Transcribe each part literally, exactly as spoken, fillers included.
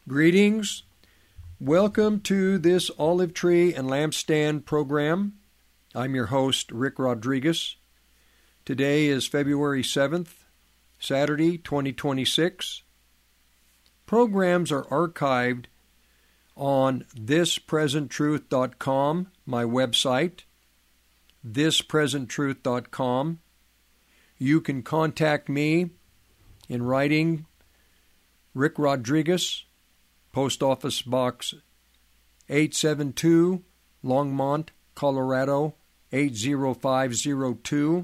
Greetings. Welcome to this Olive Tree and Lampstand program. I'm your host, Rick Rodriguez. Today is February seventh, Saturday, twenty twenty-six. Programs are archived on this present truth dot com, my website, this present truth dot com. You can contact me in writing, Rick Rodriguez, Post Office Box eight seven two, Longmont, Colorado eight zero five zero two.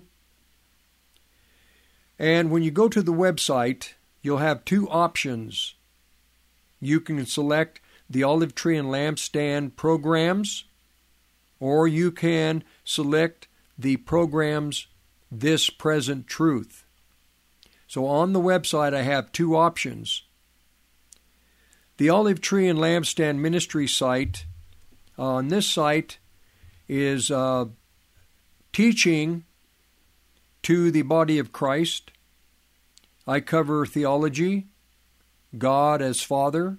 And when you go to the website, you'll have two options. You can select the Olive Tree and Lampstand programs, or you can select the programs This Present Truth. So on the website, I have two options. The Olive Tree and Lampstand Ministry site, uh, on this site, is uh, teaching to the body of Christ. I cover theology, God as Father,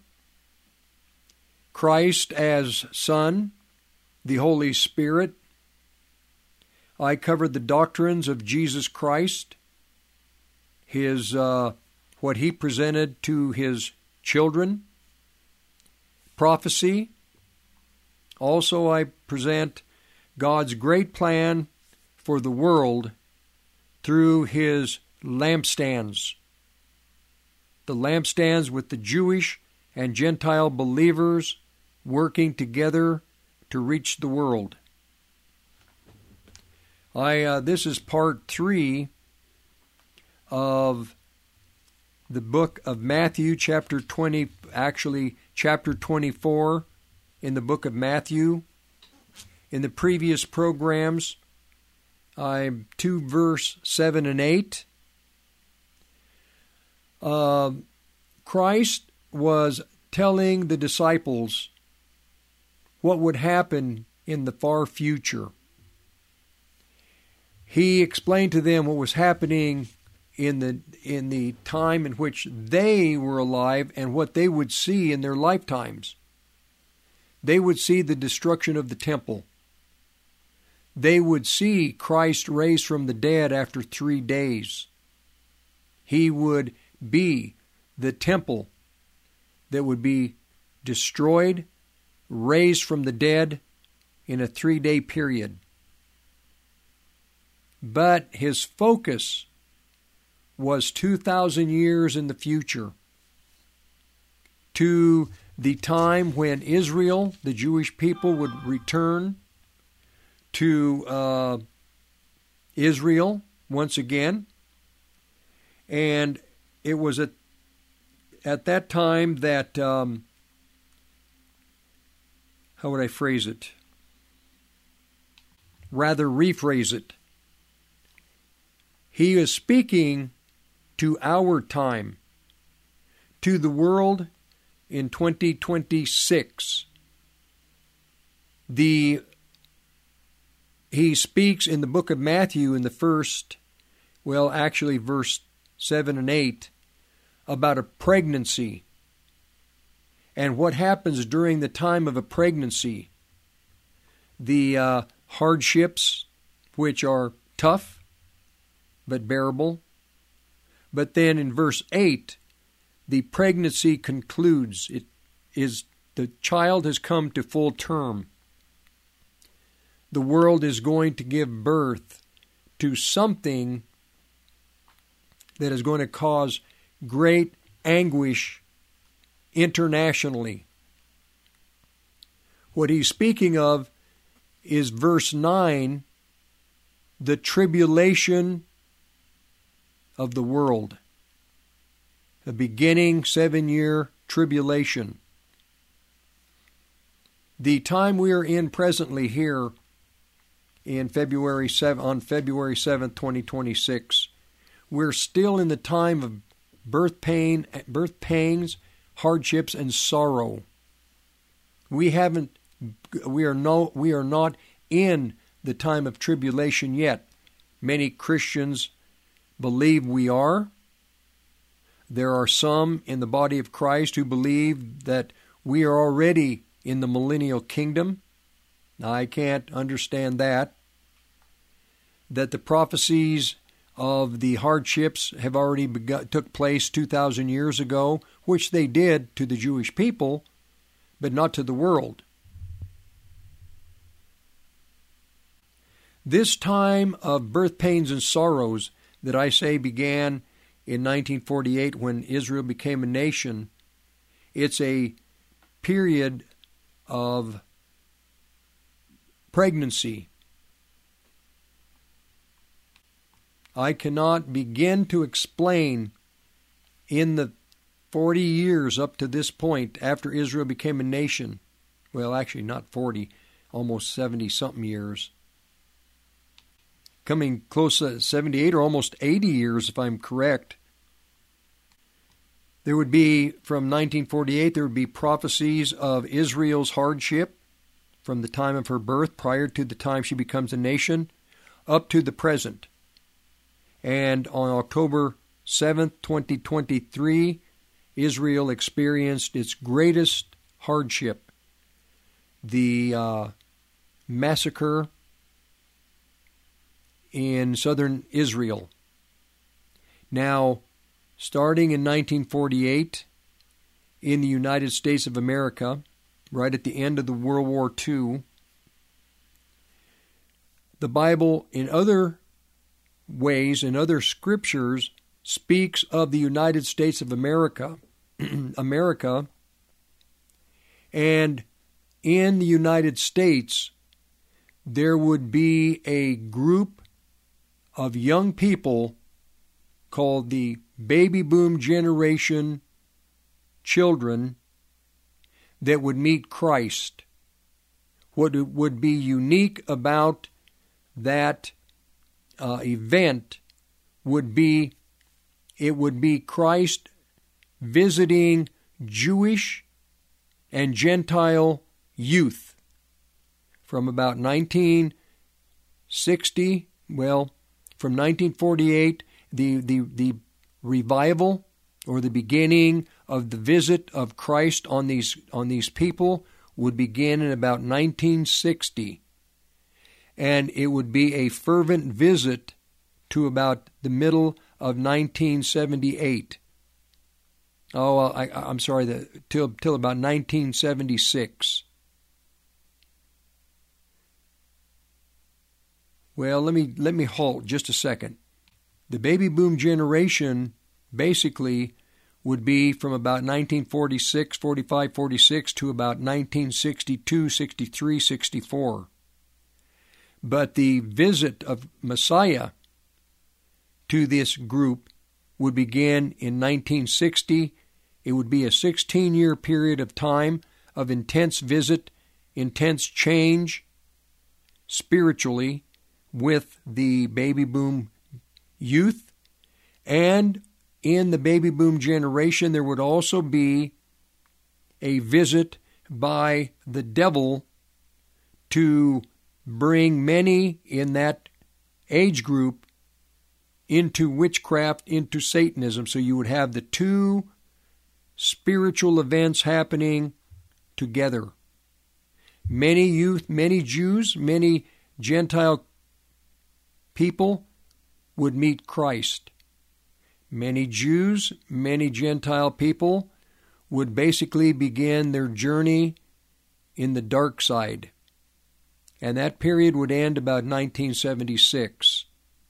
Christ as Son, the Holy Spirit. I cover the doctrines of Jesus Christ, his uh, what he presented to his children. Prophecy. Also, I present God's great plan for the world through his lampstands. The lampstands with the Jewish and Gentile believers working together to reach the world. I uh, this is part three of the book of Matthew, chapter twenty, actually chapter twenty-four in the book of Matthew. In the previous programs, I'm to verse seven and eight. Uh, Christ was telling the disciples what would happen in the far future. He explained to them what was happening in the in the time in which they were alive and what they would see in their lifetimes. They would see the destruction of the temple. They would see Christ raised from the dead after three days. He would be the temple that would be destroyed, raised from the dead in a three-day period. But his focus was two thousand years in the future, to the time when Israel, the Jewish people, would return to uh, Israel once again. And it was at, at that time that, um, how would I phrase it? Rather rephrase it. He is speaking to our time, to the world in twenty twenty-six. The he speaks in the book of Matthew in the first, well, actually verse seven and eight, about a pregnancy and what happens during the time of a pregnancy. The uh, hardships, which are tough but bearable. But then in verse eight, the pregnancy concludes. It is the child has come to full term. The world is going to give birth to something that is going to cause great anguish internationally. What he's speaking of is verse nine, the tribulation of the world. The beginning seven-year tribulation. The time we are in presently here in February seventh, on February seventh, twenty twenty-six, we're still in the time of birth pain, birth pangs, hardships, and sorrow. We haven't, we are no, we are not in the time of tribulation yet. Many Christians believe we are. there are some in the body of Christ who believe that we are already in the millennial kingdom. I can't understand that. That the prophecies of the hardships have already begun, took place two thousand years ago, which they did to the Jewish people, but not to the world. This time of birth pains and sorrows that I say began in nineteen forty-eight when Israel became a nation, it's a period of pregnancy. I cannot begin to explain in the forty years up to this point after Israel became a nation, well, actually not forty, almost seventy-something years, coming close to seventy-eight or almost eighty years if I'm correct. There would be, from nineteen forty-eight, there would be prophecies of Israel's hardship from the time of her birth, prior to the time she becomes a nation, up to the present. And on October seventh, twenty twenty-three, Israel experienced its greatest hardship, the uh, massacre in southern Israel. Now, starting in nineteen forty-eight, in the United States of America, right at the end of the World War Two, the Bible, in other ways, in other scriptures, speaks of the United States of America, America, and in the United States, there would be a group of young people called the baby boom generation children that would meet Christ. What would be unique about that uh, event would be it would be Christ visiting Jewish and Gentile youth from about nineteen sixty, well, from nineteen forty-eight, the, the, the revival or the beginning of the visit of Christ on these on these people would begin in about nineteen sixty. And it would be a fervent visit to about the middle of nineteen seventy-eight. Oh, I, I'm sorry, the, till, till about nineteen seventy-six. Well, let me let me halt just a second. The baby boom generation basically would be from about nineteen forty-six, forty-five, forty-six to about nineteen sixty-two, sixty-three, sixty-four. But the visit of Messiah to this group would begin in nineteen sixty. It would be a sixteen-year period of time of intense visit, intense change spiritually with the baby boom youth. And in the baby boom generation, there would also be a visit by the devil to bring many in that age group into witchcraft, into Satanism. So you would have the two spiritual events happening together. Many youth, many Jews, many Gentile people would meet Christ. Many Jews, many Gentile people would basically begin their journey in the dark side. And that period would end about nineteen seventy-six.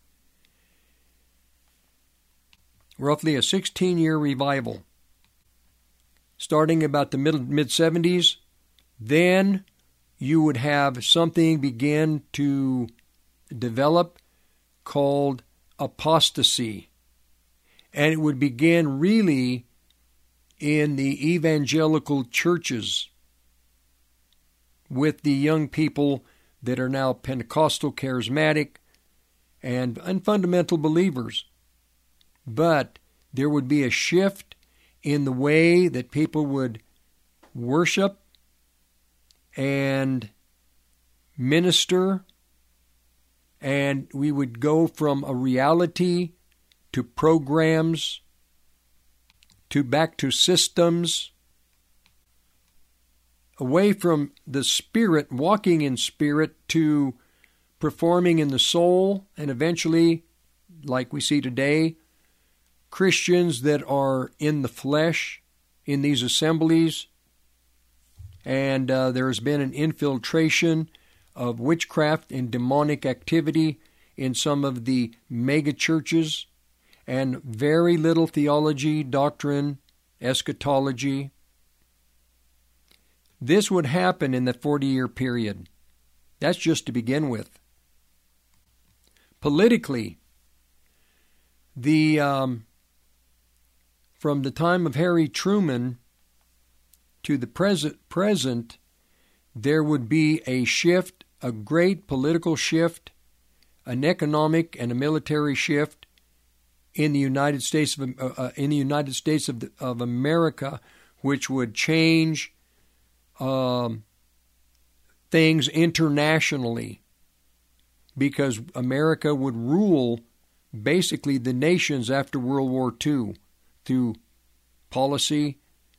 Roughly a sixteen-year revival. Starting about the middle mid-seventies, then you would have something begin to develop called apostasy. And it would begin really in the evangelical churches with the young people that are now Pentecostal, charismatic, and, and fundamental believers. But there would be a shift in the way that people would worship and minister, and we would go from a reality to programs to back to systems, away from the spirit, walking in spirit, to performing in the soul, and eventually, like we see today, Christians that are in the flesh in these assemblies, and uh, there has been an infiltration of witchcraft and demonic activity in some of the mega churches, and very little theology, doctrine, eschatology. This would happen in the forty-year period. That's just to begin with. Politically, the um, from the time of Harry Truman to the present, present, there would be a shift, a great political shift, an economic and a military shift in the United States of uh, in the United States of, the, of America, which would change um, things internationally, because America would rule basically the nations after World War Two through policy,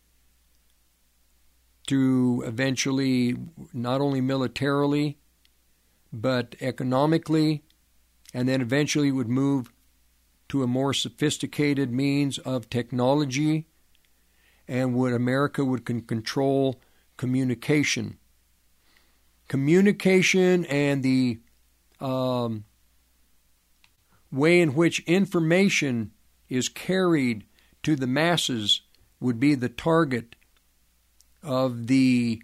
to eventually not only militarily, but economically, and then eventually would move to a more sophisticated means of technology, and would America would can control communication. Communication and the um, way in which information is carried to the masses would be the target of the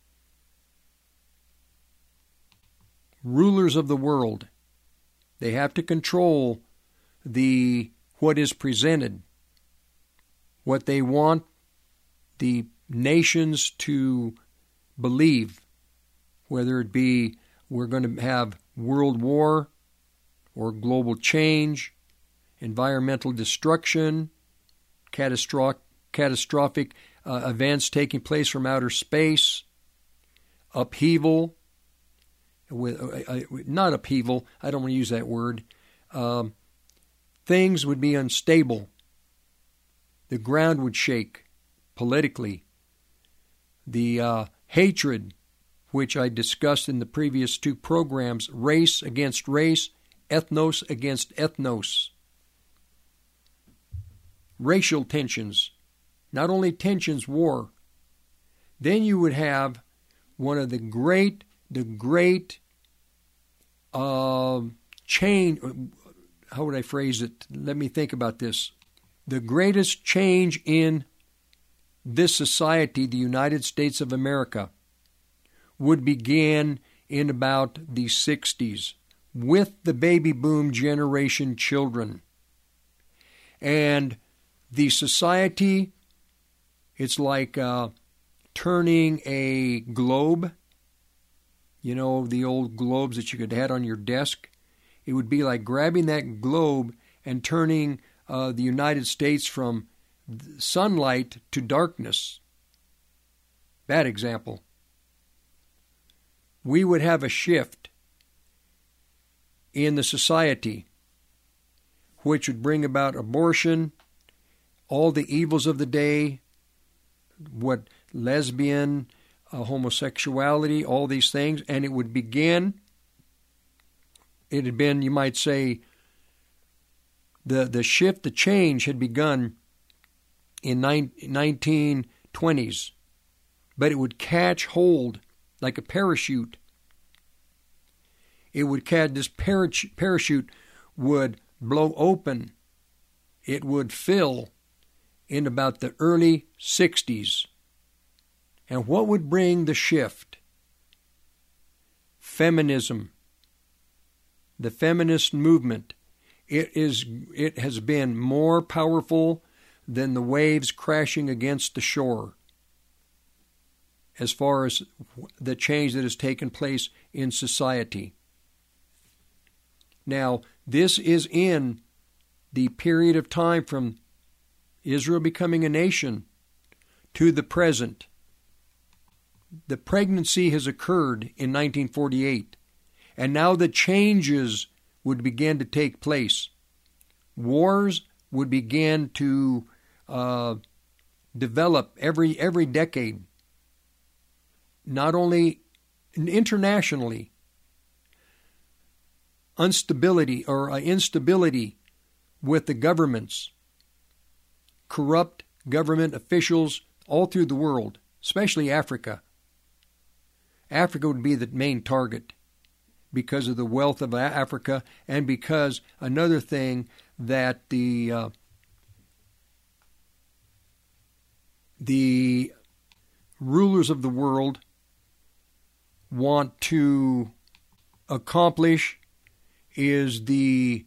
rulers of the world. They have to control the what is presented, what they want the nations to believe, whether it be we're going to have world war or global change, environmental destruction, catastrophic, catastrophic uh, events taking place from outer space, upheaval, with uh, uh, not upheaval, I don't want to use that word, um, things would be unstable. The ground would shake politically. The uh, hatred, which I discussed in the previous two programs, race against race, ethnos against ethnos. Racial tensions, not only tensions, war. Then you would have one of the great, the great uh, chain, how would I phrase it? Let me think about this. The greatest change in this society, the United States of America, would begin in about the sixties with the baby boom generation children. And the society, it's like uh, turning a globe, you know, the old globes that you could have on your desk. It would be like grabbing that globe and turning uh, the United States from sunlight to darkness. Bad example. We would have a shift in the society which would bring about abortion, all the evils of the day, what lesbian, uh, homosexuality, all these things, and it would begin, it had been, you might say, the, the shift, the change had begun in nineteen twenties, but it would catch hold like a parachute. It would catch, this parachute, parachute would blow open. It would fill in about the early sixties. And what would bring the shift? Feminism. The feminist movement. It is. It has been more powerful than the waves crashing against the shore as far as the change that has taken place in society. Now, this is in the period of time from Israel becoming a nation to the present. The pregnancy has occurred in nineteen forty-eight, and now the changes would begin to take place. Wars would begin to uh, develop every every decade, not only internationally, instability or uh, instability with the governments, corrupt government officials all through the world, especially Africa. Africa would be the main target because of the wealth of Africa, and because another thing that the uh, the rulers of the world want to accomplish is the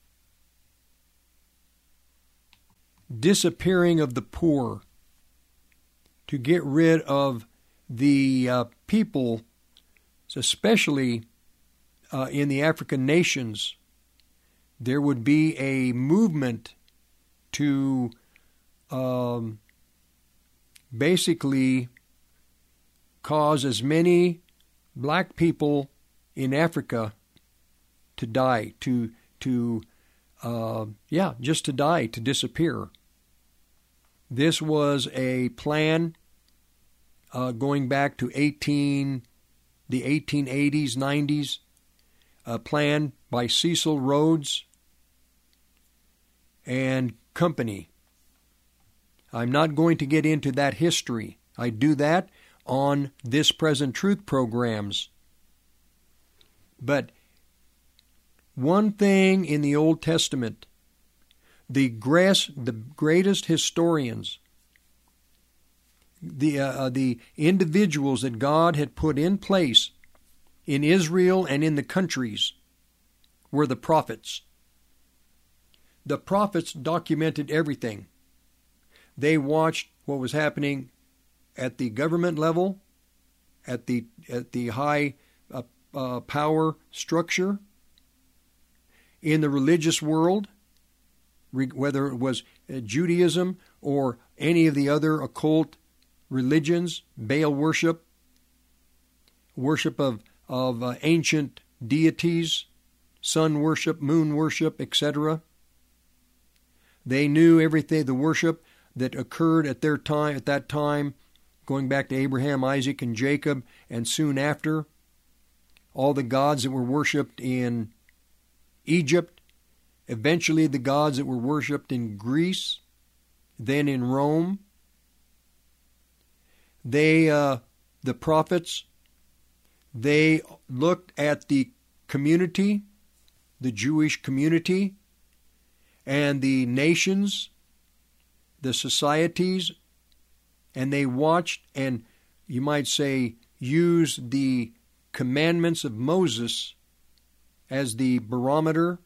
disappearing of the poor, to get rid of the uh, people, especially uh, in the African nations. There would be a movement to um, basically cause as many black people in Africa to die, to to uh, yeah, just to die, to disappear. This was a plan uh, going back to eighteen the eighteen eighties, nineties, a plan by Cecil Rhodes and company. I'm not going to get into that history. I do that on This Present Truth programs. But one thing in the Old Testament, the grass, the greatest historians, the uh, the individuals that God had put in place in Israel and in the countries, were the prophets. The prophets documented everything. They watched what was happening at the government level, at the at the high uh, uh, power structure, in the religious world, whether it was Judaism or any of the other occult religions, Baal worship, worship of, of uh, ancient deities, sun worship, moon worship, et cetera. They knew everything, the worship that occurred at their time, at that time, going back to Abraham, Isaac, and Jacob, and soon after, all the gods that were worshipped in Egypt, eventually the gods that were worshipped in Greece, then in Rome. They, uh, the prophets, they looked at the community, the Jewish community, and the nations, the societies, and they watched and, you might say, used the commandments of Moses as the barometer,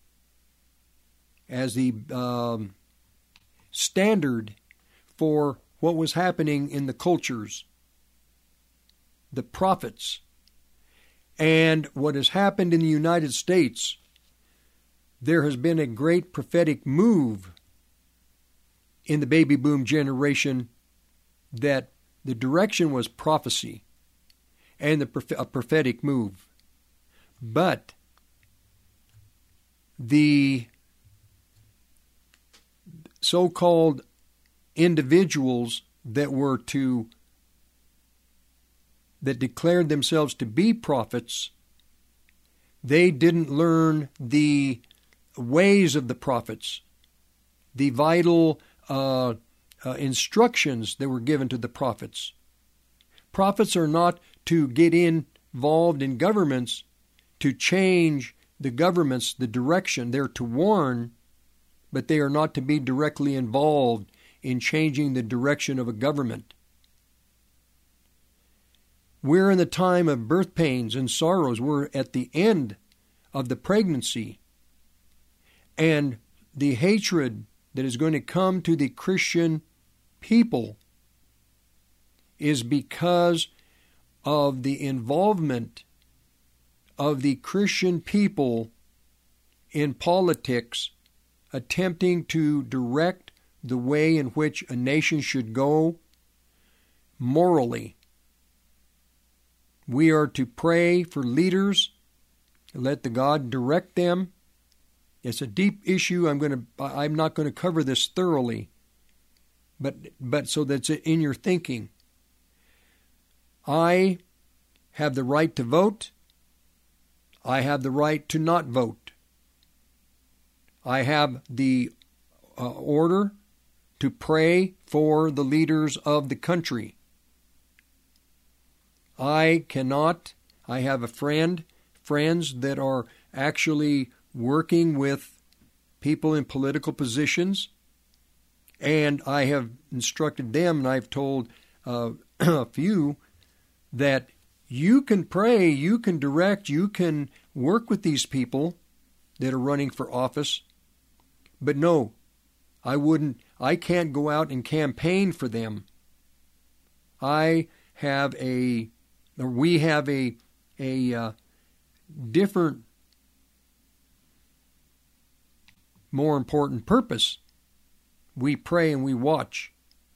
as the um, standard for what was happening in the cultures, the prophets. And what has happened in the United States, there has been a great prophetic move in the baby boom generation, that the direction was prophecy and the a prophetic move. But the so-called individuals that were to that declared themselves to be prophets, they didn't learn the ways of the prophets, the vital uh, uh, instructions that were given to the prophets. Prophets are not to get involved in governments to change the governments, the direction. They're to warn, but they are not to be directly involved in changing the direction of a government. We're in the time of birth pains and sorrows. We're at the end of the pregnancy. And the hatred that is going to come to the Christian people is because of the involvement of the Christian people in politics, attempting to direct the way in which a nation should go morally. We are to pray for leaders, let the God direct them. It's a deep issue. I'm going to I'm not going to cover this thoroughly but but so that's in your thinking. I have the right to vote. I have the right to not vote. I have the uh, order to pray for the leaders of the country. I cannot, I have a friend, friends that are actually working with people in political positions, and I have instructed them, and I've told uh, a few, that you can pray, you can direct, you can work with these people that are running for office, but no, I wouldn't, I can't go out and campaign for them. I have a, or we have a, a uh, different, more important purpose. We pray and we watch.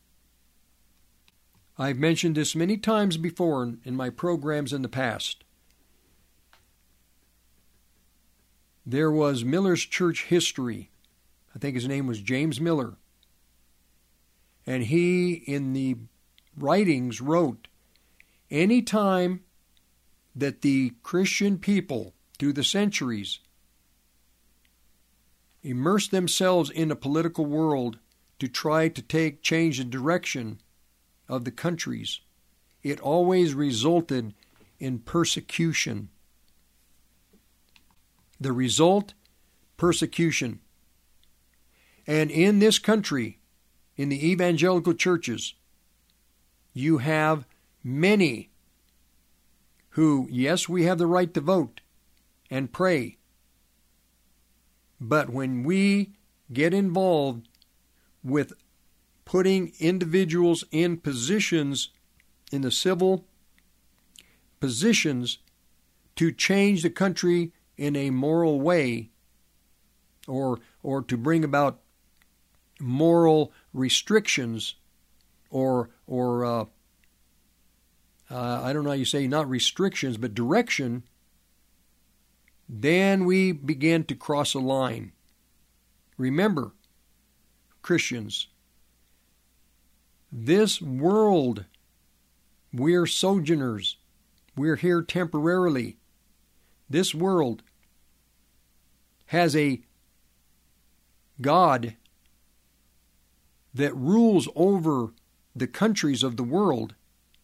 I've mentioned this many times before in, in my programs in the past. There was Miller's church history. I think his name was James Miller. And he, in the writings, wrote, any time that the Christian people, through the centuries, immersed themselves in a political world to try to take change the direction of the countries, it always resulted in persecution. The result, persecution. And in this country, in the evangelical churches, you have many who, yes, we have the right to vote and pray, but when we get involved with putting individuals in positions, in the civil positions, to change the country in a moral way, or or to bring about moral restrictions, or or uh, uh, I don't know how you say, not restrictions, but direction, then we begin to cross a line. Remember, Christians, this world, we're sojourners. We're here temporarily. This world has a God that rules over the countries of the world.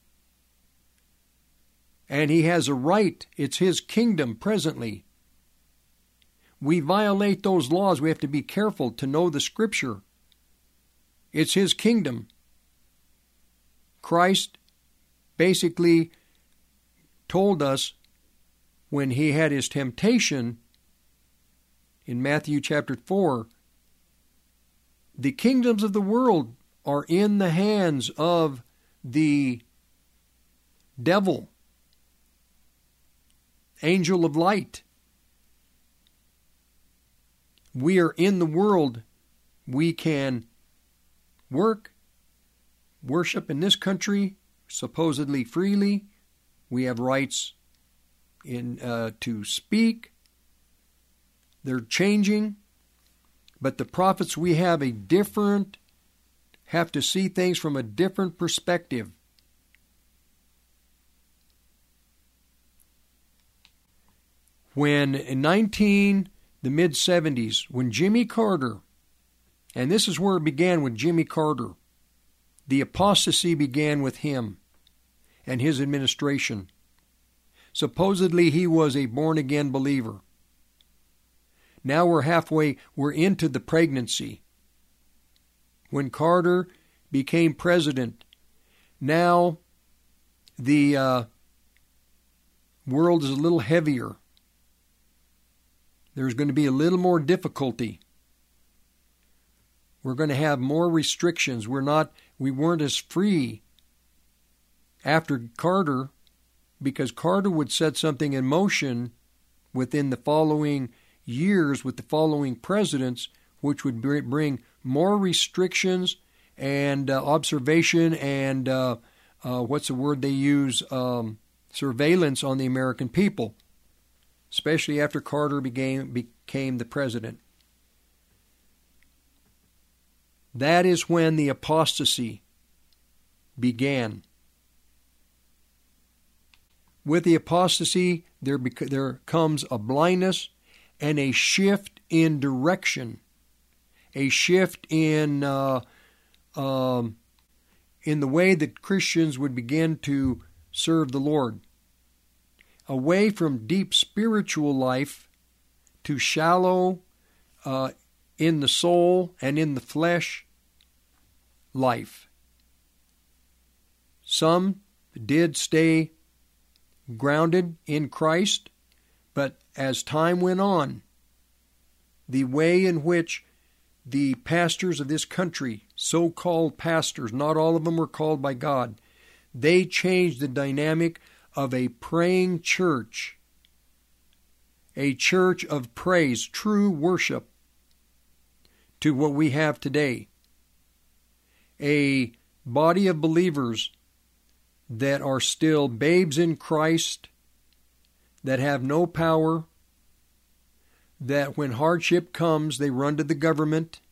And he has a right. It's his kingdom presently. We violate those laws. We have to be careful to know the Scripture. It's his kingdom. Christ basically told us when he had his temptation in Matthew chapter four, the kingdoms of the world are in the hands of the devil, angel of light. We are in the world. We can work, worship in this country supposedly freely. We have rights in uh, to speak. They're changing, but the prophets, we have a different, have to see things from a different perspective. When in nineteen the mid seventies, when Jimmy Carter, and this is where it began with Jimmy Carter, the apostasy began with him and his administration. Supposedly he was a born-again believer. Now we're halfway, we're into the pregnancy. When Carter became president, now the uh, world is a little heavier. There's going to be a little more difficulty. We're going to have more restrictions. We're not, we weren't as free after Carter, because Carter would set something in motion within the following years with the following presidents, which would bring more restrictions and uh, observation and uh, uh, what's the word they use, um, surveillance on the American people, especially after Carter became, became the president. That is when the apostasy began. With the apostasy, there, bec- there comes a blindness and a shift in direction, a shift in uh, um, in the way that Christians would begin to serve the Lord, away from deep spiritual life to shallow uh, in the soul and in the flesh life. Some did stay grounded in Christ, but as time went on, the way in which the pastors of this country, so-called pastors, not all of them were called by God, they changed the dynamic of a praying church, a church of praise, true worship, to what we have today. A body of believers that are still babes in Christ, that have no power, that when hardship comes, they run to the government.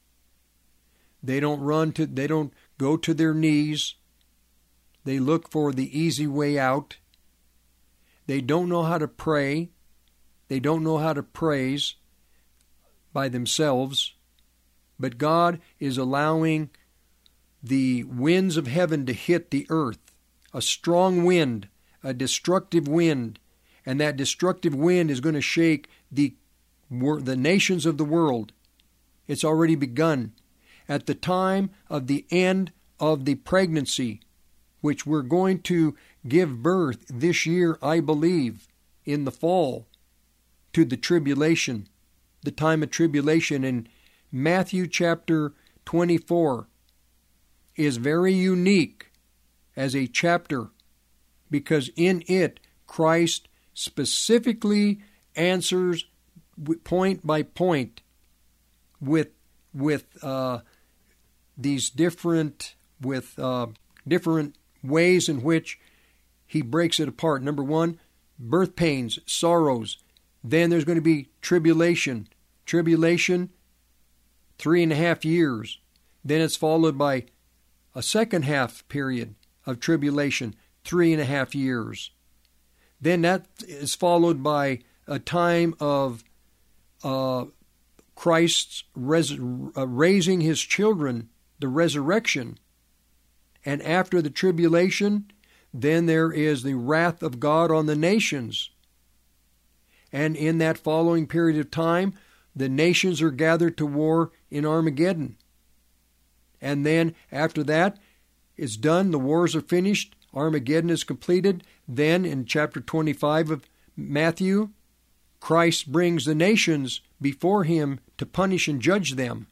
They don't run to, they don't go to their knees. They look for the easy way out. They don't know how to pray. They don't know how to praise by themselves. But God is allowing the winds of heaven to hit the earth. A strong wind, a destructive wind, and that destructive wind is going to shake the the nations of the world. It's already begun. At the time of the end of the pregnancy, which we're going to give birth this year, I believe, in the fall, to the tribulation, the time of tribulation. In Matthew chapter twenty-four is very unique as a chapter, because in it Christ specifically answers point by point with with uh, these different with uh, different ways in which he breaks it apart. Number one, birth pains, sorrows. Then there's going to be tribulation. Tribulation, three and a half years. Then it's followed by a second half period of tribulation, three and a half years. Then that is followed by a time of uh, Christ's res- uh, raising his children, the resurrection. And after the tribulation, then there is the wrath of God on the nations. And in that following period of time, the nations are gathered to war in Armageddon. And then after that, it's done, the wars are finished, Armageddon is completed. Then in chapter twenty-five of Matthew, Christ brings the nations before him to punish and judge them.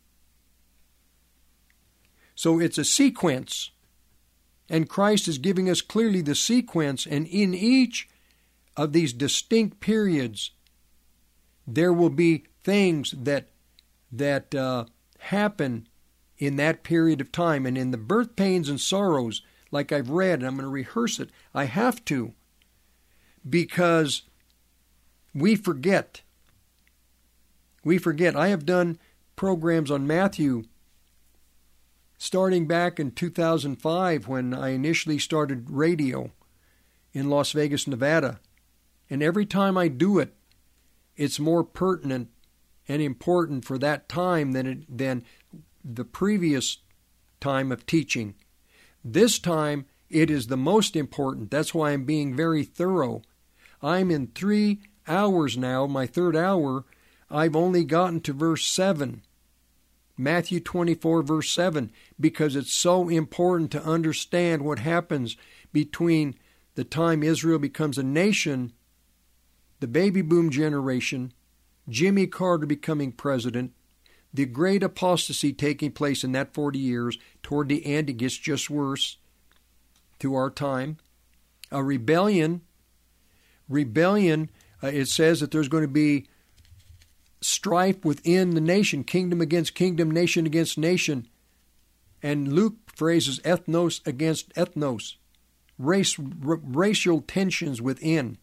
So it's a sequence. And Christ is giving us clearly the sequence, and in each of these distinct periods, there will be things that that uh, happen in that period of time. And in the birth pains and sorrows, like I've read, and I'm going to rehearse it, I have to, because we forget. We forget. I have done programs on Matthew starting back in two thousand five when I initially started radio in Las Vegas, Nevada. And every time I do it, it's more pertinent and important for that time than it, than the previous time of teaching. This time, it is the most important. That's why I'm being very thorough. I'm in three hours now, my third hour. I've only gotten to verse seven. Matthew twenty-four, verse seven, because it's so important to understand what happens between the time Israel becomes a nation, the baby boom generation, Jimmy Carter becoming president, the great apostasy taking place in that forty years. Toward the end, it gets just worse to our time. A rebellion. Rebellion, uh, it says that there's going to be strife within the nation, kingdom against kingdom, nation against nation. And Luke phrases ethnos against ethnos, race, r- racial tensions within.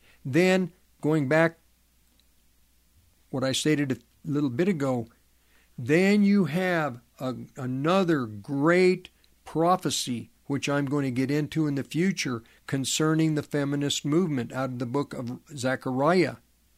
Then, going back, what I stated a little bit ago, Then you have a, another great prophecy, which I'm going to get into in the future, concerning the feminist movement out of the book of Zechariah.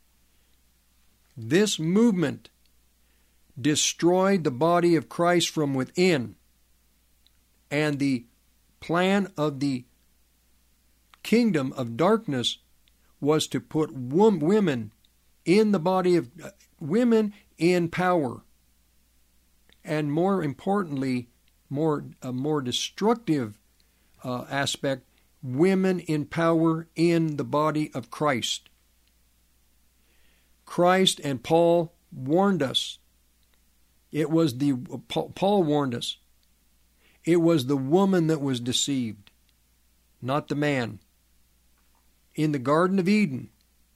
This movement destroyed the body of Christ from within, and the plan of the kingdom of darkness was to put women in the body of uh, women in power, and more importantly, more a more destructive uh, aspect, women in power in the body of Christ. Christ and Paul warned us. It was the Paul warned us. It was the woman that was deceived, not the man. In the Garden of Eden,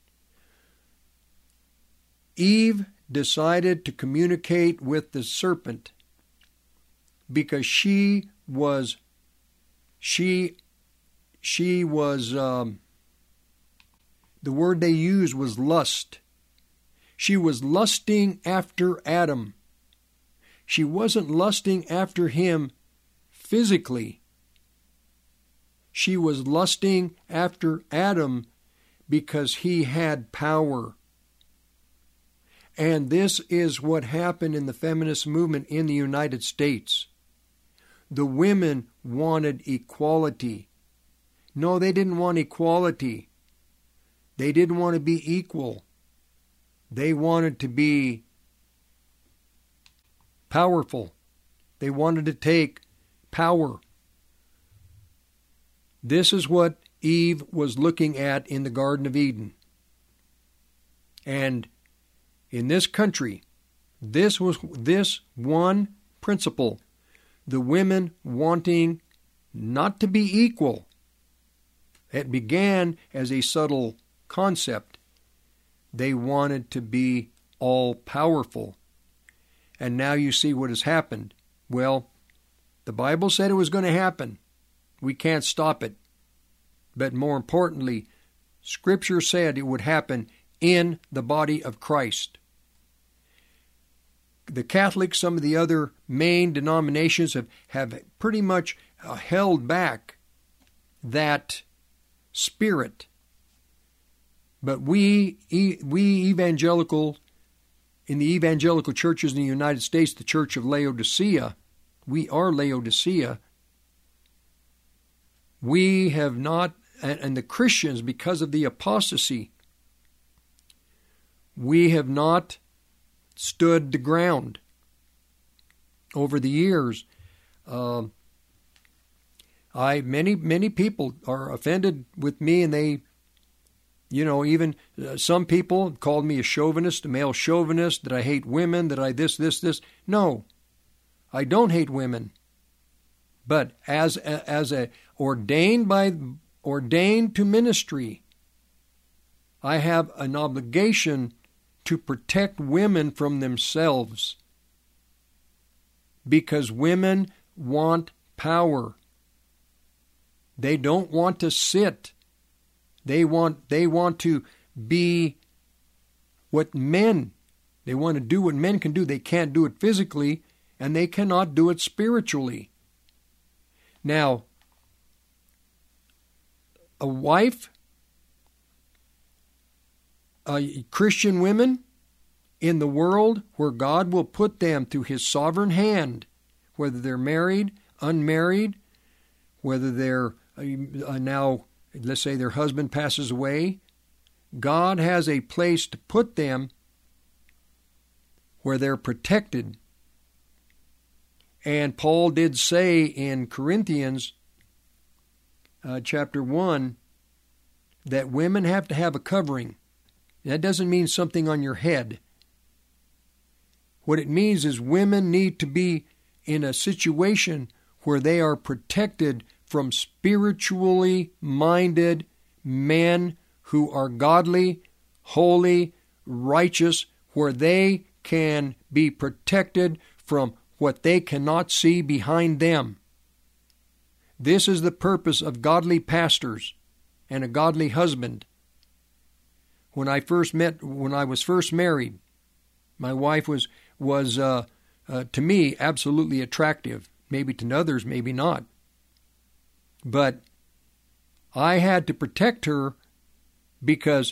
Eve decided to communicate with the serpent because she was she she was um, the word they used was lust. She was lusting after Adam. She wasn't lusting after him physically. She was lusting after Adam because he had power. And this is what happened in the feminist movement in the United States. The women wanted equality. No, they didn't want equality. They didn't want to be equal. They wanted to be powerful. They wanted to take power. This is what Eve was looking at in the Garden of Eden. And in this country, this was this one principle, the women wanting not to be equal. It began as a subtle concept. They wanted to be all-powerful. And now you see what has happened. Well, the Bible said it was going to happen. We can't stop it. But more importantly, Scripture said it would happen in the body of Christ. The Catholics, some of the other main denominations have, have pretty much uh, held back that spirit. But we, we evangelical, in the evangelical churches in the United States, the Church of Laodicea, we are Laodicea, we have not, and the Christians, because of the apostasy, we have not stood the ground. Over the years, uh, I many many people are offended with me, and they, you know, even uh, some people called me a chauvinist, a male chauvinist, that I hate women, that I this this this. No, I don't hate women. But as a, as a ordained by ordained to ministry, I have an obligation to protect women from themselves, because women want power. They don't want to sit. They want they want to be what men, they want to do what men can do. They can't do it physically, and they cannot do it spiritually. Now, a wife, uh, Christian women in the world where God will put them through His sovereign hand, whether they're married, unmarried, whether they're uh, now, let's say their husband passes away, God has a place to put them where they're protected. And Paul did say in Corinthians uh, chapter one that women have to have a covering. That doesn't mean something on your head. What it means is women need to be in a situation where they are protected from spiritually minded men who are godly, holy, righteous, where they can be protected from what they cannot see behind them. This is the purpose of godly pastors and a godly husband. When I first met, when I was first married, my wife was was uh, uh, to me, absolutely attractive. Maybe to others, maybe not. But I had to protect her because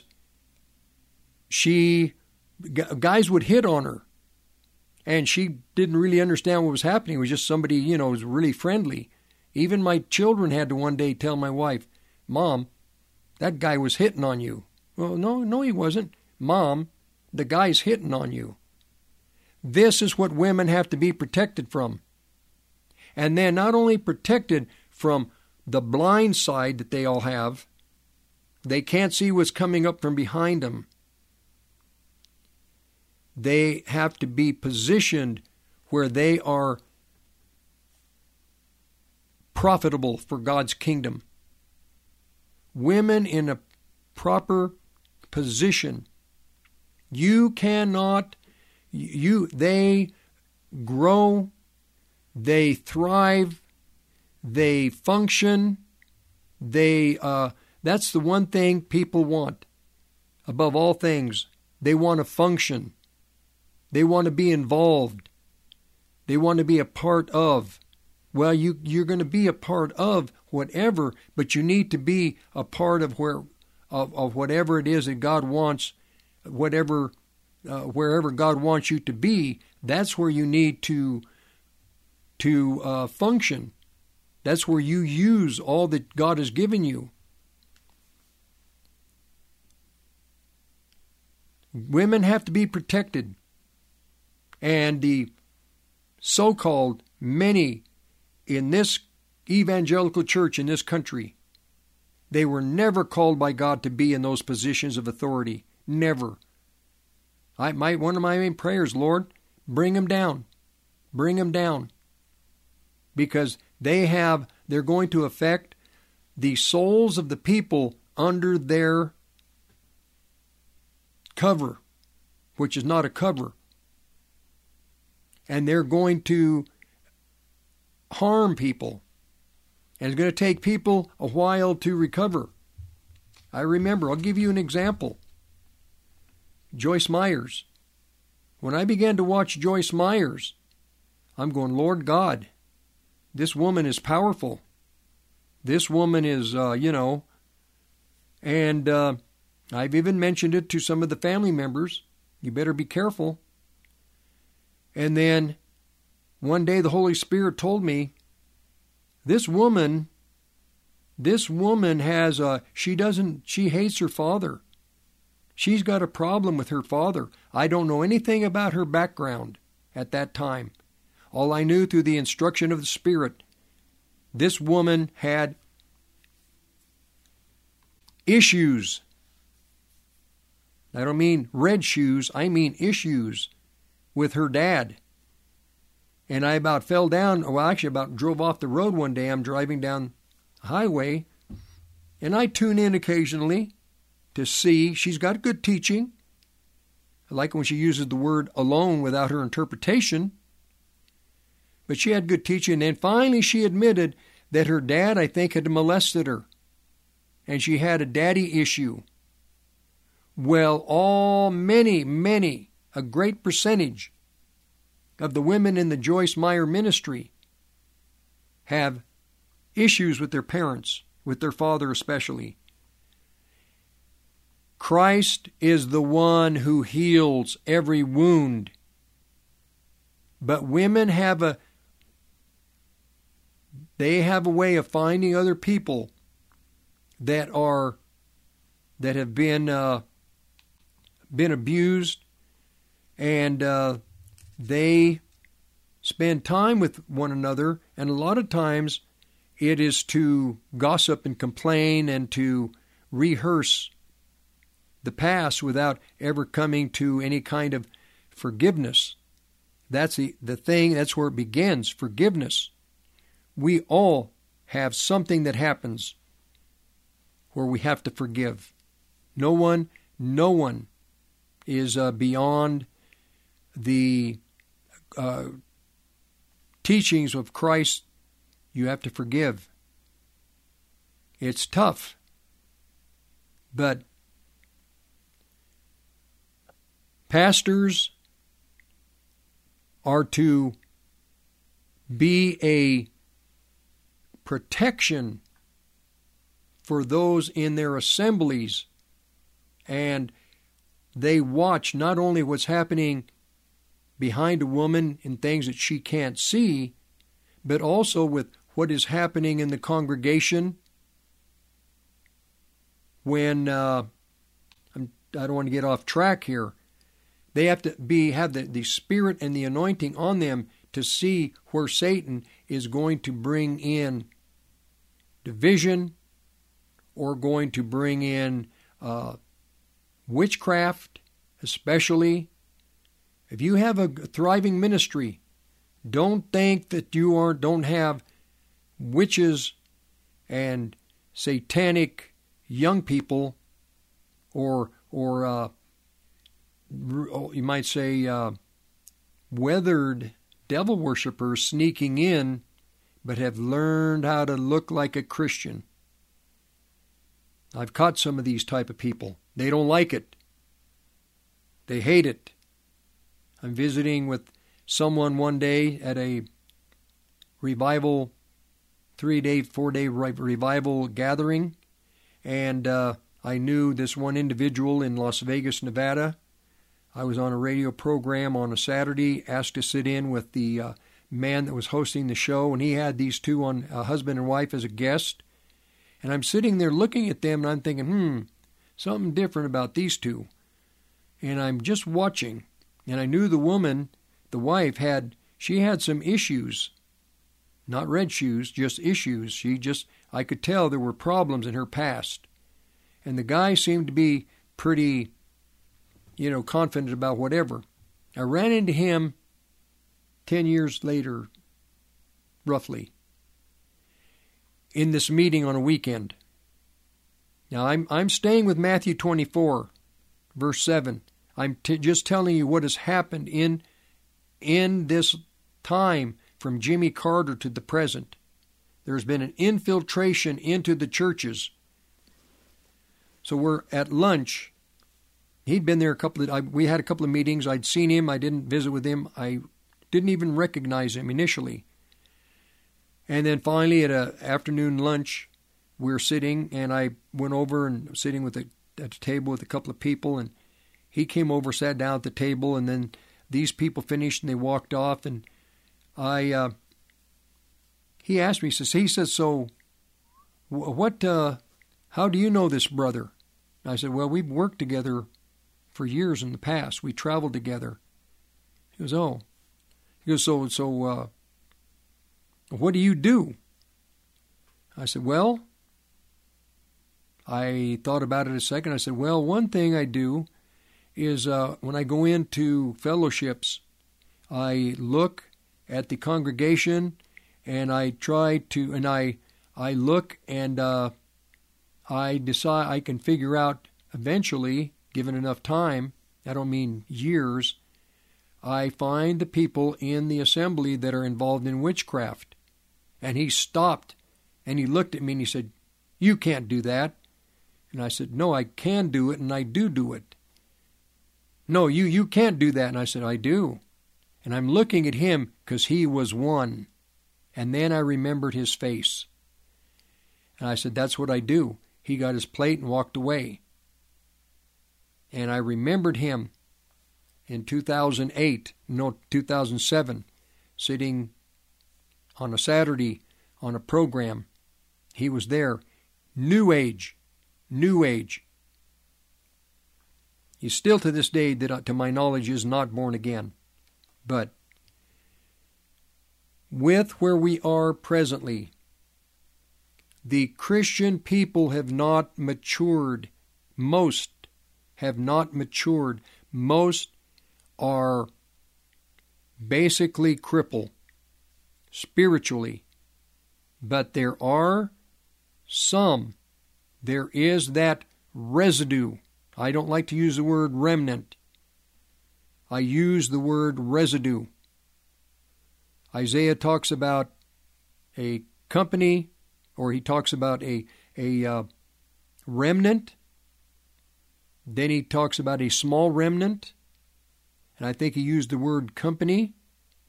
she, guys would hit on her. And she didn't really understand what was happening. It was just somebody, you know, was really friendly. Even my children had to one day tell my wife, Mom, that guy was hitting on you. Well, no, no, he wasn't. Mom, the guy's hitting on you. This is what women have to be protected from. And then not only protected from the blind side that they all have, they can't see what's coming up from behind them. They have to be positioned where they are profitable for God's kingdom. Women in a proper position. You cannot, you, they grow, they thrive, they function, they, uh, that's the one thing people want. Above all things, they want to function. They want to be involved. They want to be a part of. Well, you, you're going to be a part of whatever, but you need to be a part of where, of, of whatever it is that God wants, whatever, uh, wherever God wants you to be. That's where you need to, to uh, function. That's where you use all that God has given you. Women have to be protected. And the so-called many in this evangelical church in this country, they were never called by God to be in those positions of authority. Never. I my one of my main prayers, Lord, bring them down. Bring them down. Because they have, they're going to affect the souls of the people under their cover, which is not a cover. And they're going to harm people. And it's going to take people a while to recover. I remember, I'll give you an example. Joyce Myers. When I began to watch Joyce Myers, I'm going, Lord God, this woman is powerful. This woman is, uh, you know, and uh, I've even mentioned it to some of the family members. You better be careful. And then one day the Holy Spirit told me, this woman, this woman has a, she doesn't, she hates her father. She's got a problem with her father. I don't know anything about her background at that time. All I knew through the instruction of the Spirit, this woman had issues. I don't mean red shoes, I mean issues with her dad. And I about fell down, well actually about drove off the road one day. I'm driving down the highway, and I tune in occasionally to see. She's got good teaching. I like when she uses the word alone without her interpretation. But she had good teaching, and finally she admitted that her dad, I think, had molested her. And she had a daddy issue. Well, all, many, many, a great percentage of the women in the Joyce Meyer ministry have issues with their parents, with their father especially. Christ is the one who heals every wound. But women have a, they have a way of finding other people that are, that have been, uh, been abused, and uh, they spend time with one another, and a lot of times it is to gossip and complain and to rehearse the past without ever coming to any kind of forgiveness. That's the, the thing, that's where it begins, forgiveness. We all have something that happens where we have to forgive. No one, no one is uh, beyond the uh, teachings of Christ. You have to forgive. It's tough, but pastors are to be a protection for those in their assemblies, and they watch not only what's happening behind a woman in things that she can't see, but also with what is happening in the congregation when, uh, I'm, I don't want to get off track here, they have to be have the, the Spirit and the anointing on them to see where Satan is going to bring in division or going to bring in uh, witchcraft, especially. If you have a thriving ministry, don't think that you are don't have witches and satanic young people, or or uh, you might say uh, weathered devil worshippers sneaking in, but have learned how to look like a Christian. I've caught some of these type of people. They don't like it. They hate it. I'm visiting with someone one day at a revival, three-day, four-day revival gathering, and uh, I knew this one individual in Las Vegas, Nevada. I was on a radio program on a Saturday, asked to sit in with the uh, man that was hosting the show, and he had these two on uh, husband and wife as a guest. And I'm sitting there looking at them, and I'm thinking, hmm, something different about these two. And I'm just watching, and I knew the woman, the wife, had she had some issues. Not red shoes, just issues. She just, I could tell there were problems in her past. And the guy seemed to be pretty, you know, confident about whatever. I ran into him ten years later, roughly, in this meeting on a weekend. Now, I'm I'm staying with Matthew twenty-four, verse seven. I'm t- just telling you what has happened in in this time from Jimmy Carter to the present. There's been an infiltration into the churches. So we're at lunch. He'd been there a couple of, I, we had a couple of meetings. I'd seen him. I didn't visit with him. I didn't even recognize him initially. And then finally at an afternoon lunch, we were sitting, and I went over and sitting with a, at a table with a couple of people, and he came over, sat down at the table, and then these people finished and they walked off, and I, uh, he asked me, he says, he says, so what, uh, how do you know this brother? And I said, well, we've worked together for years in the past. We traveled together. He goes, oh. He goes, so, so, uh, what do you do? I said, well, I thought about it a second. I said, well, one thing I do is uh, when I go into fellowships, I look at the congregation, and I try to, and I, I look and uh, I decide, I can figure out eventually, given enough time, I don't mean years, I find the people in the assembly that are involved in witchcraft. And he stopped, and he looked at me, and he said, you can't do that. And I said, no, I can do it, and I do do it. No, you, you can't do that. And I said, I do. And I'm looking at him because he was one. And then I remembered his face. And I said, that's what I do. He got his plate and walked away. And I remembered him in two thousand eight, no, two thousand seven, sitting on a Saturday on a program. He was there. New Age. New Age. He still to this day, that to my knowledge, is not born again. But with where we are presently, the Christian people have not matured. Most have not matured. Most are basically crippled spiritually. But there are some. There is that residue. I don't like to use the word remnant. I use the word residue. Isaiah talks about a company, or he talks about a, a uh, remnant. Then he talks about a small remnant. And I think he used the word company.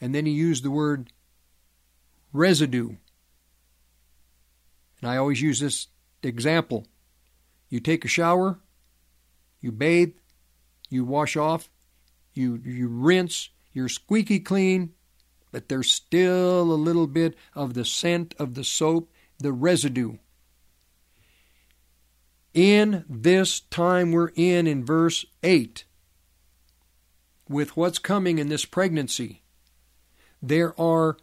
And then he used the word residue. And I always use this example. You take a shower, you bathe, you wash off, you, you rinse, you're squeaky clean, but there's still a little bit of the scent of the soap, the residue. In this time we're in, in verse eight, with what's coming in this pregnancy, there are,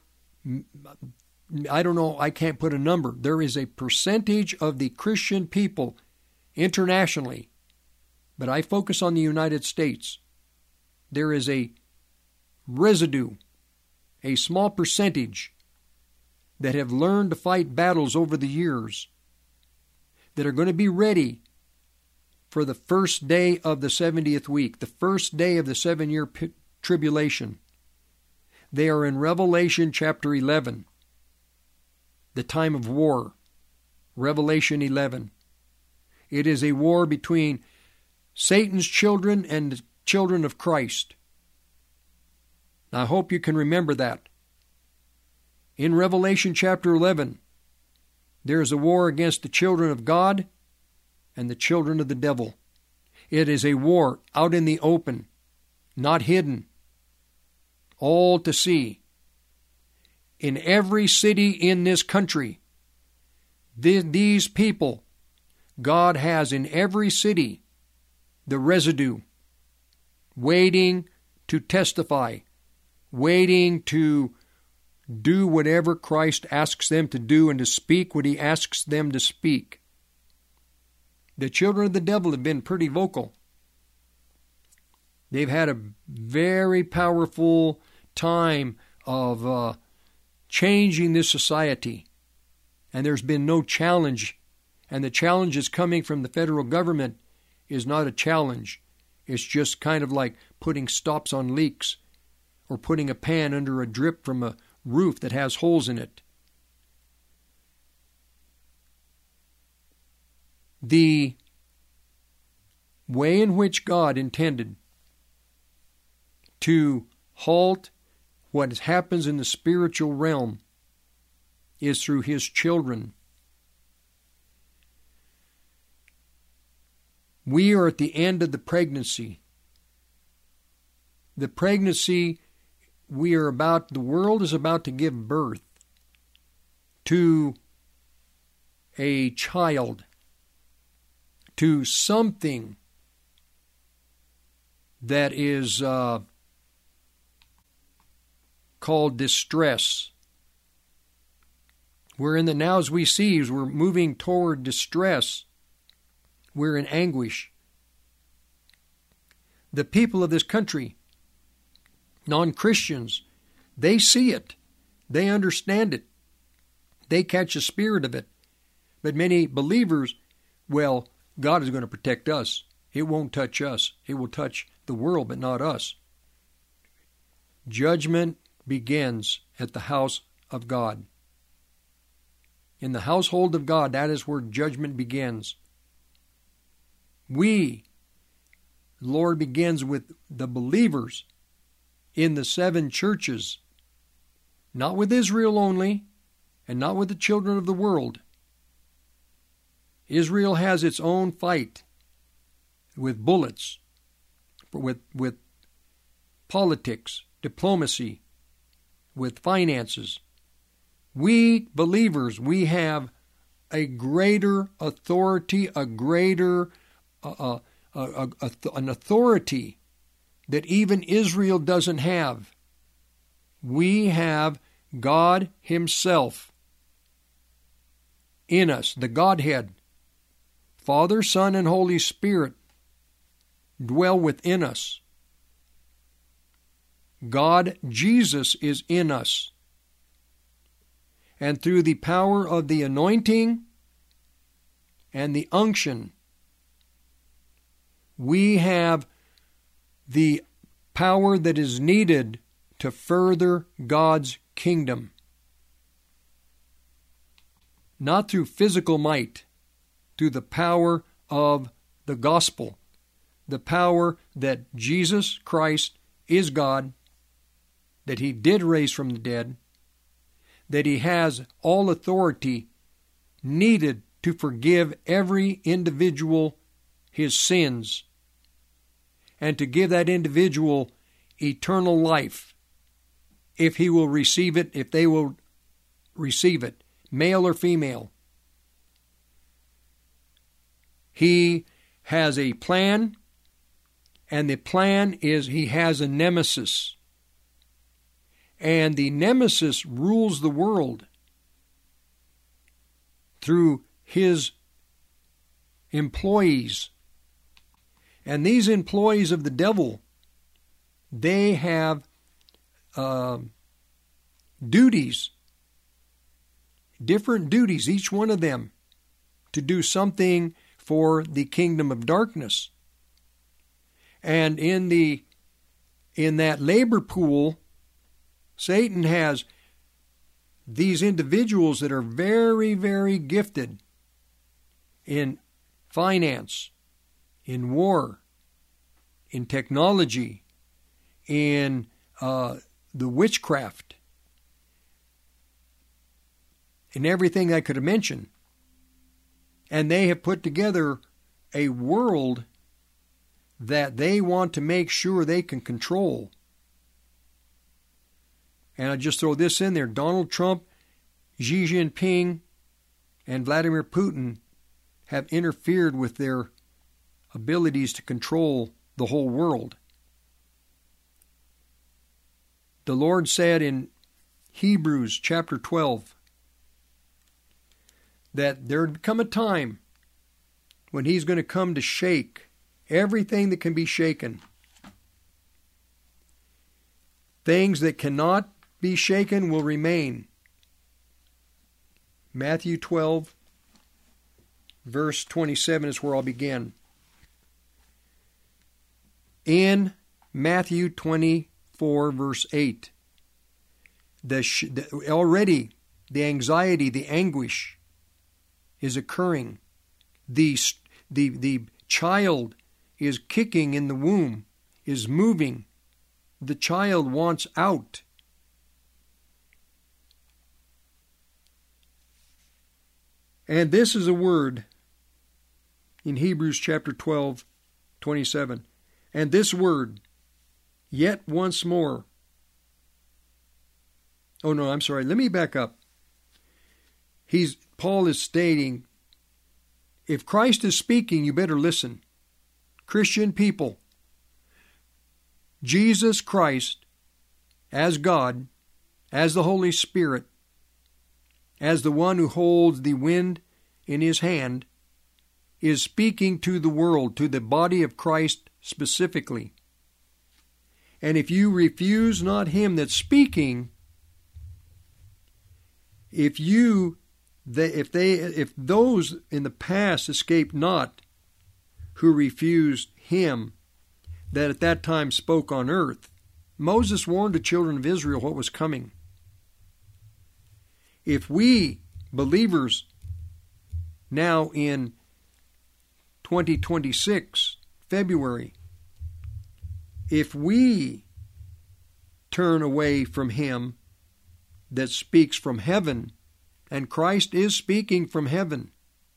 I don't know, I can't put a number. There is a percentage of the Christian people internationally, but I focus on the United States. There is a residue, a small percentage that have learned to fight battles over the years, that are going to be ready for the first day of the seventieth week, the first day of the seven-year p- tribulation. They are in Revelation chapter eleven, the time of war. Revelation eleven. It is a war between Satan's children and the children of Christ. I hope you can remember that. In Revelation chapter eleven, there is a war against the children of God and the children of the devil. It is a war out in the open, not hidden, all to see. In every city in this country, th- these people, God has in every city the residue, waiting to testify, waiting to do whatever Christ asks them to do and to speak what he asks them to speak. The children of the devil have been pretty vocal. They've had a very powerful time of uh, changing this society, and there's been no challenge. And the challenge is coming from the federal government is not a challenge. It's just kind of like putting stops on leaks or putting a pan under a drip from a roof that has holes in it. The way in which God intended to halt what happens in the spiritual realm is through his children. We are at the end of the pregnancy. The pregnancy we are about, the world is about to give birth to a child, to something that is uh, called distress. We're in the now as we see, as we're moving toward distress. We're in anguish. The people of this country, non-Christians, they see it. They understand it. They catch the spirit of it. But many believers, well, God is going to protect us. It won't touch us. It will touch the world, but not us. Judgment begins at the house of God. In the household of God, that is where judgment begins. We, the Lord begins with the believers in the seven churches, not with Israel only, and not with the children of the world. Israel has its own fight with bullets, with, with politics, diplomacy, with finances. We believers, we have a greater authority, a greater, uh, uh, uh, uh, an authority that even Israel doesn't have. We have God Himself in us, the Godhead. Father, Son, and Holy Spirit dwell within us. God, Jesus, is in us. And through the power of the anointing and the unction, we have the power that is needed to further God's kingdom. Not through physical might, through the power of the gospel, the power that Jesus Christ is God, that he did raise from the dead, that he has all authority needed to forgive every individual his sins, and to give that individual eternal life if he will receive it, if they will receive it, male or female. He has a plan, and the plan is he has a nemesis. And the nemesis rules the world through his employees. And these employees of the devil, they have uh, duties, different duties, each one of them, to do something for the kingdom of darkness. And in the in that labor pool, Satan has these individuals that are very, very gifted in finance, in war, in technology, in uh, the witchcraft, in everything I could have mentioned. And they have put together a world that they want to make sure they can control. And I just throw this in there. Donald Trump, Xi Jinping, and Vladimir Putin have interfered with their abilities to control the whole world. The Lord said in Hebrews chapter twelve that there would come a time when he's going to come to shake everything that can be shaken. Things that cannot be shaken will remain. Matthew twelve, verse twenty-seven is where I'll begin. In Matthew twenty-four, verse eight, the, sh- the already the anxiety, the anguish is occurring. The, the, the child is kicking in the womb, is moving. The child wants out. And this is a word in Hebrews chapter twelve, twenty-seven. And this word, yet once more. Oh no, I'm sorry. Let me back up. He's Paul is stating, if Christ is speaking, you better listen. Christian people, Jesus Christ, as God, as the Holy Spirit, as the one who holds the wind in his hand, is speaking to the world, to the body of Christ specifically. And if you refuse not him that's speaking, if you, they, if they, if those in the past escaped not, who refused him that at that time spoke on earth, Moses warned the children of Israel what was coming. If we, believers, now in twenty twenty-six, February, if we turn away from him that speaks from heaven, and Christ is speaking from heaven,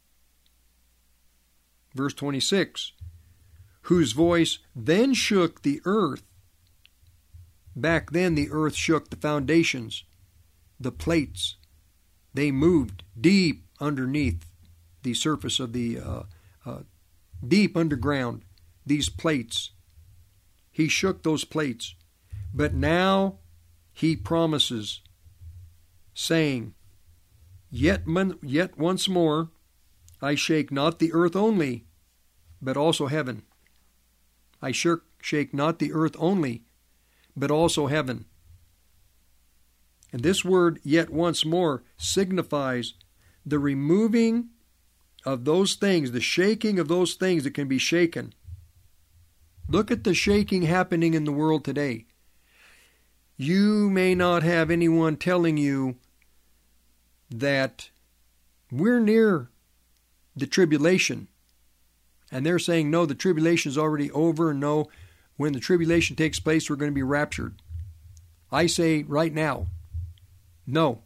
verse twenty-six, whose voice then shook the earth. Back then the earth shook the foundations, the plates. They moved deep underneath the surface of the, uh, uh, deep underground, these plates. He shook those plates. But now he promises, saying, Yet, mon- yet once more, I shake not the earth only, but also heaven. I shake, shake not the earth only, but also heaven. And this word, yet once more, signifies the removing of those things, the shaking of those things that can be shaken. Look at the shaking happening in the world today. You may not have anyone telling you that we're near the tribulation. And they're saying, no, the tribulation is already over. No, when the tribulation takes place, we're going to be raptured. I say right now, no.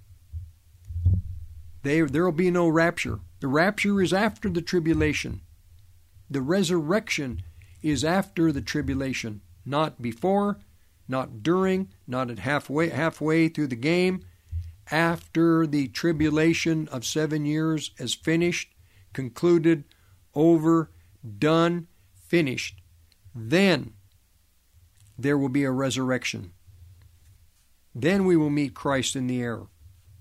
There will be no rapture. The rapture is after the tribulation. The resurrection is after the tribulation, not before, not during, not at halfway halfway through the game. After the tribulation of seven years is finished, concluded, over, done, finished, then there will be a resurrection. Then we will meet Christ in the air.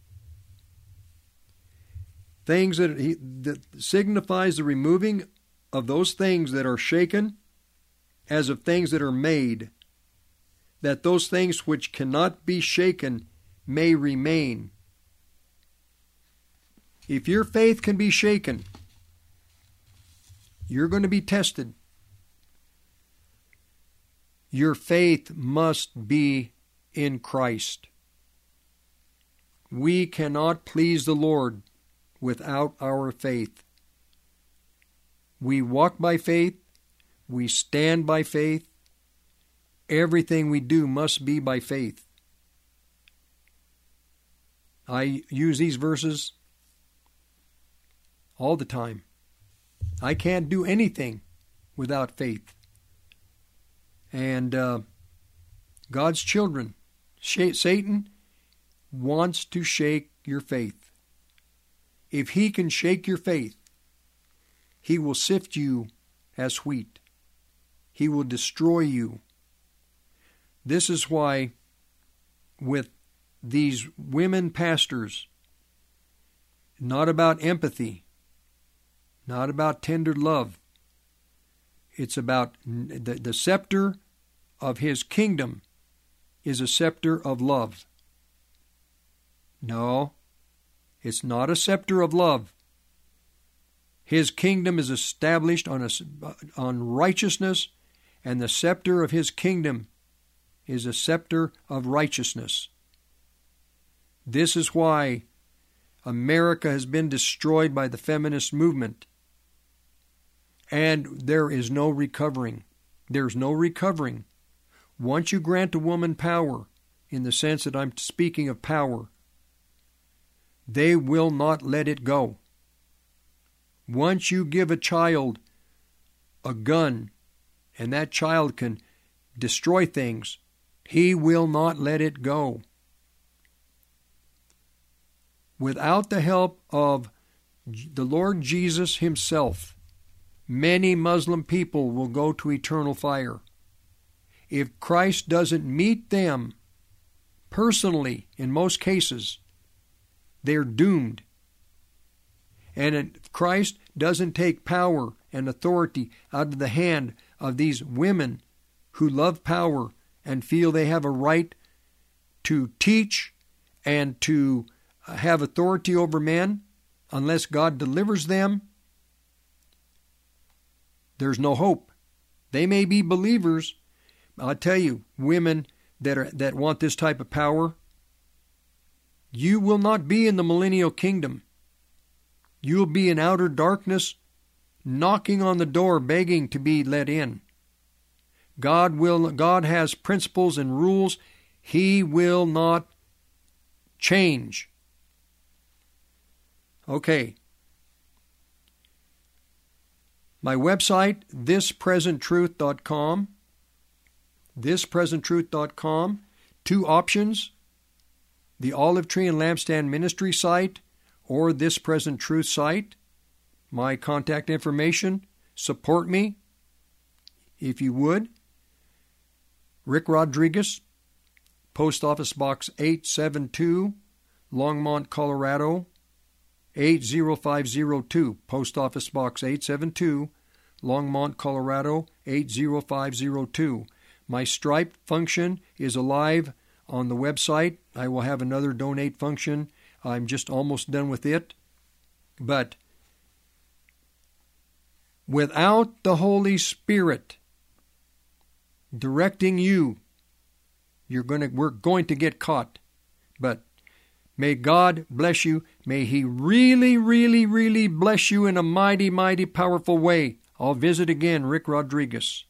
Things that, he, that signifies the removing of those things that are shaken as of things that are made, that those things which cannot be shaken may remain. If your faith can be shaken, you're going to be tested. Your faith must be in Christ. We cannot please the Lord without our faith. We walk by faith. We stand by faith. Everything we do must be by faith. I use these verses all the time. I can't do anything without faith. And uh, God's children, Satan wants to shake your faith. If he can shake your faith, he will sift you as wheat. He will destroy you. This is why with these women pastors, not about empathy, not about tender love. It's about the, the scepter of his kingdom is a scepter of love. No, it's not a scepter of love. His kingdom is established on, a, on righteousness, and the scepter of his kingdom is a scepter of righteousness. This is why America has been destroyed by the feminist movement. And there is no recovering. There's no recovering. Once you grant a woman power, in the sense that I'm speaking of power, they will not let it go. Once you give a child a gun, and that child can destroy things, he will not let it go. Without the help of the Lord Jesus himself, many Muslim people will go to eternal fire. If Christ doesn't meet them personally, in most cases, they're doomed. And if Christ doesn't take power and authority out of the hand of these women who love power and feel they have a right to teach and to have authority over men, unless God delivers them, there's no hope. They may be believers. I'll tell you, women that are that want this type of power, you will not be in the millennial kingdom. You'll be in outer darkness, knocking on the door, begging to be let in. God will. God has principles and rules. He will not change. Okay. My website, this present truth dot com. this present truth dot com. Two options. The Olive Tree and Lampstand Ministry site or This Present Truth site. My contact information. Support me, if you would. Rick Rodriguez, Post Office Box eight seven two, Longmont, Colorado, eight zero five zero two. Post Office Box eight seven two, Longmont, Colorado, eight zero five zero two. My Stripe function is alive on the website. I will have another donate function. I'm just almost done with it. But without the Holy Spirit directing you, you're going to, we're going to get caught. But may God bless you. May He really, really, really bless you in a mighty, mighty, powerful way. I'll visit again, Rick Rodriguez.